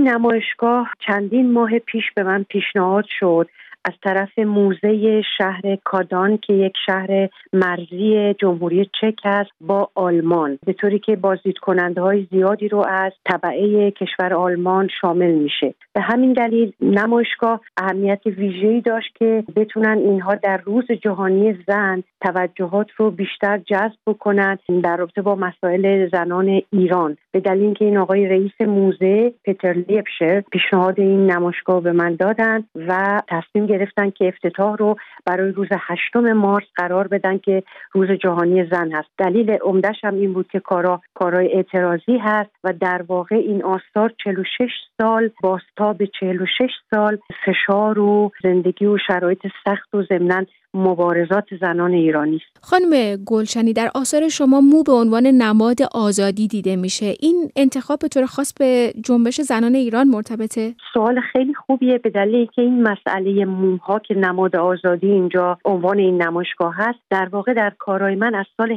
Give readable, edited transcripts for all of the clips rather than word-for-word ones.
این نمایشگاه چندین ماه پیش به من پیشنهاد شد از طرف موزه شهر کادان که یک شهر مرزی جمهوری چک است با آلمان، به طوری که بازدیدکننده‌های زیادی رو از تبعه کشور آلمان شامل میشه. به همین دلیل نمایشگاه اهمیت ویژه‌ای داشت که بتونن اینها در روز جهانی زن توجهات رو بیشتر جذب بکنن در رابطه با مسائل زنان ایران. به دلیل اینکه این آقای رئیس موزه پتر لیپشر پیشنهاد این نمایشگاه به من دادن و تصمیم گرفتن که افتتاح رو برای روز 8 مارس قرار بدن که روز جهانی زن هست. دلیل عمده‌ش هم این بود که کارهای اعتراضی هست و در واقع این آثار 46 سال بازتاب 46 سال فشار و زندگی و شرایط سخت و ضمناً مبارزات زنان ایرانی است. خانم گلشنی، در آثار شما مو به عنوان نماد آزادی دیده میشه. این انتخاب به طور خاص به جنبش زنان ایران مرتبطه؟ سوال خیلی خوبیه، به دلیلی که این مسئله موها که نماد آزادی اینجا عنوان این نمایشگاه هست، در واقع در کارهای من از سال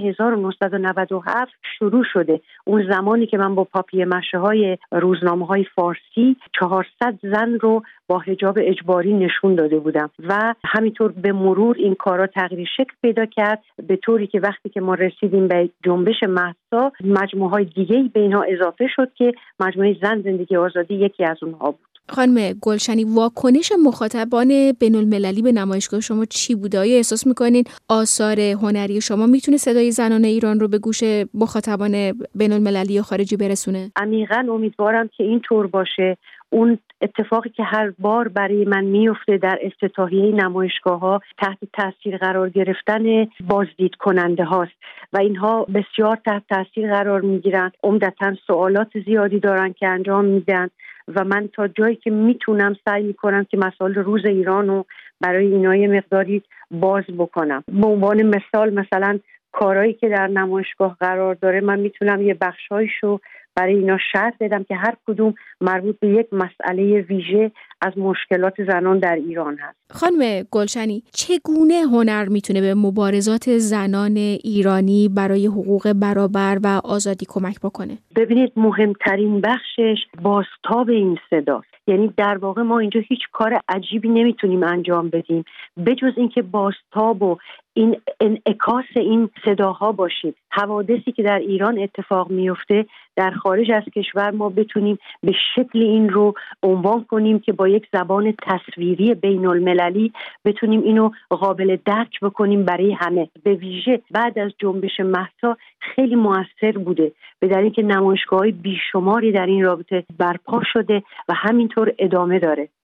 1997 شروع شده. اون زمانی که من با پاپیه مشه‌های روزنامه‌های فارسی 400 زن رو با حجاب اجباری نشون داده بودم و همینطور به مرور این کارا تغییر شکل پیدا کرد، به طوری که وقتی که ما رسیدیم به جنبش مهسا مجموعه‌های دیگه‌ای به اینها اضافه شد که مجموعه زن زندگی آزادی یکی از اونها بود. خانم گلشنی، واکنش مخاطبان بین‌المللی به نمایشگاه شما چی بوده؟ آیا احساس می‌کنین آثار هنری شما میتونه صدای زنان ایران رو به گوش مخاطبان بین‌المللی یا خارجی برسونه؟ عمیقاً امیدوارم که این طور باشه. اون اتفاقی که هر بار برای من میفته در افتتاحیه نمایشگاه‌ها تحت تاثیر قرار گرفتن بازدید کننده هاست و اینها بسیار تحت تاثیر قرار میگیرن، عمدتاً سوالات زیادی دارن که انجام میدن و من تا جایی که میتونم سعی میکنم که مسائل روز ایران رو برای اینا یه مقداری باز بکنم. به عنوان مثلا کارهایی که در نمایشگاه قرار داره من میتونم یه بخشایشو برای اینا شرح بدم که هر کدوم مربوط به یک مسئله ویژه از مشکلات زنان در ایران هست. خانم گلشنی، چگونه هنر میتونه به مبارزات زنان ایرانی برای حقوق برابر و آزادی کمک بکنه؟ ببینید، مهمترین بخشش بازتاب این صداست. یعنی در واقع ما اینجا هیچ کار عجیبی نمیتونیم انجام بدیم بجز اینکه بازتاب و این انعکاس این صداها باشیم. حوادثی که در ایران اتفاق میفته در خارج از کشور ما بتونیم به شکل این رو عنوان کنیم که با یک زبان تصویری بین المللی بتونیم اینو قابل درک بکنیم برای همه. به ویژه بعد از جنبش مهسا خیلی موثر بوده، به دلیل که نمایشگاه‌های بیشماری در این رابطه برپا شده و همینطور ادامه داره.